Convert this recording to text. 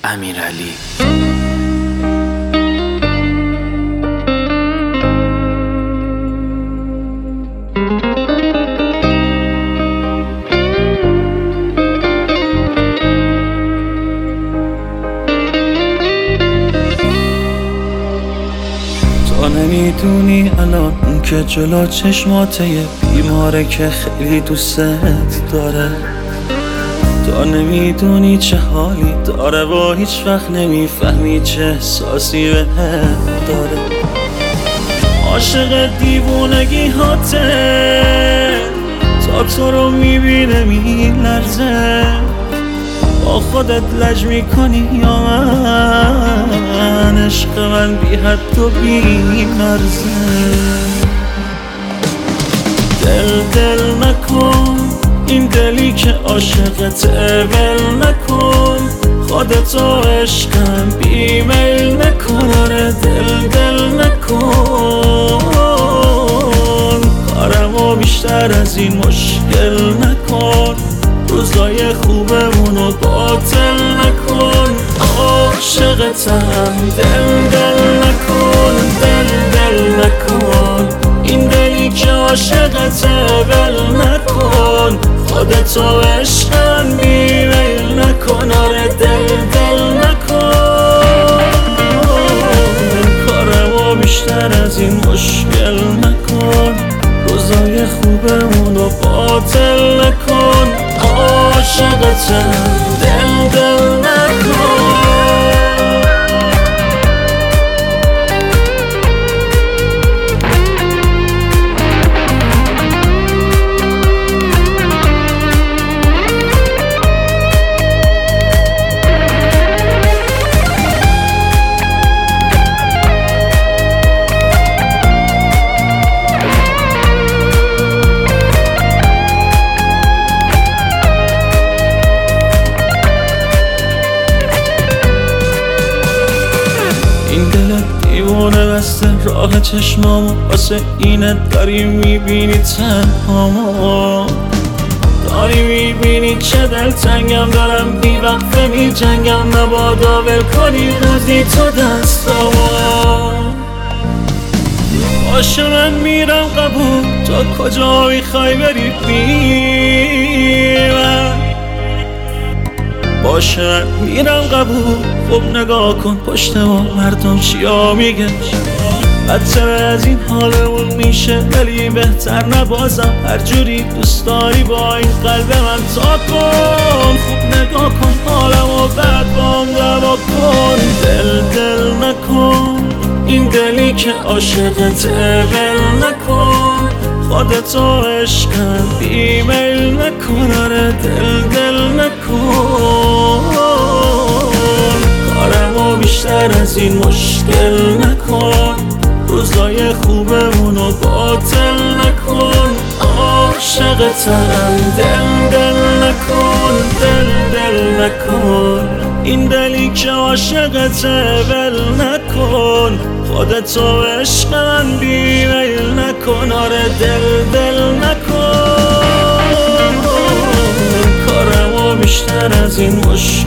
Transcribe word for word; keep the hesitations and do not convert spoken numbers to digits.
امیرعلی. تو نمیدونی الان اون که جلو چشماته یه بیماره که خیلی دوستت داره. تو نمیدونی چه حالی داره و هیچ وقت نمیفهمی چه احساسی بهت داره. عاشق دیوونگی هاته، تا تو رو میبینه میلرزه. با خودت لج میکنی یا من؟ عشق من بی حد و بی مرزه. دل دل نکن، این دلی که عاشقته ول نکن. خودتو عشقم بی میل نکن. آره دل دل نکن، کارمو بیشتر از این مشکل نکن. روزای خوبمونو باطل نکن. عاشقتم دل دل نکن، دل دل نکن. این دلی که عاشقته ول نکن. خودتو عشقم بی میل نکن. آره دل دل نکن، کارمو بیشتر از این مشکل نکن. روزای خوبمونو باطل نکن. عاشقتم دل دل نکن. این دلت دیوانه بسته راه چشمامو، واسه اینت داری میبینی تنهامو. داری میبینی چه دلتنگم دارم، بی وقفه می جنگم. مبادا ول کنی روزی تو دستامو. باشه من میرم قبول، تو کجا میخوای بری بی من؟ باشه میرم قبول. خب نگاه کن پشت ما مردم چیا میگن. بدتر از این حالمون میشه ولی بهتر نبازم. هر جوری دوست داری با این قلب من تا کن. خوب نگاه کن حالمو بعد بام دوا کن. دل دل نکن، این دلی که عاشقته ول نکن. خودتو عشقم بی میل نکن. آره دل دل نکن، کارمو بیشتر از این مشکل نکن. روزای خوبمونو باطل نکن. عاشقتم دل دل نکن، دل دل نکن. این دلی که عاشقته ول نکن. خودتو عشقم بی میل نکن. آره دل دل نکن، کارمو بیشتر از این مشکل